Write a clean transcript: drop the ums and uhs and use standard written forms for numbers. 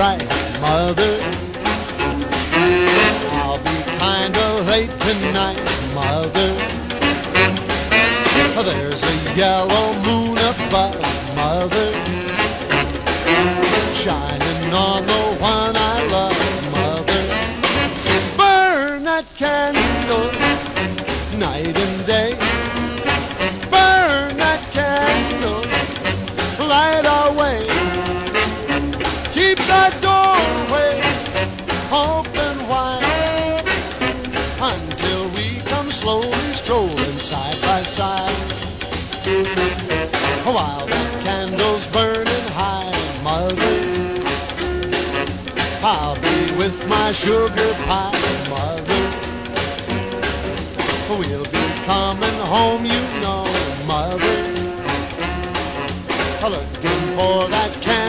right, Mother. I'll be kinda late tonight, Mother. There's a yellow moon above, Mother, shining on the one I love, Mother. Burn that candle night and day. Burn that candle, light our way. Keep that doorway open wide until we come slowly strolling side by side. While that candle's burning high, Mother, I'll be with my sugar pie, Mother. We'll be coming home, you know, Mother, looking for that candle.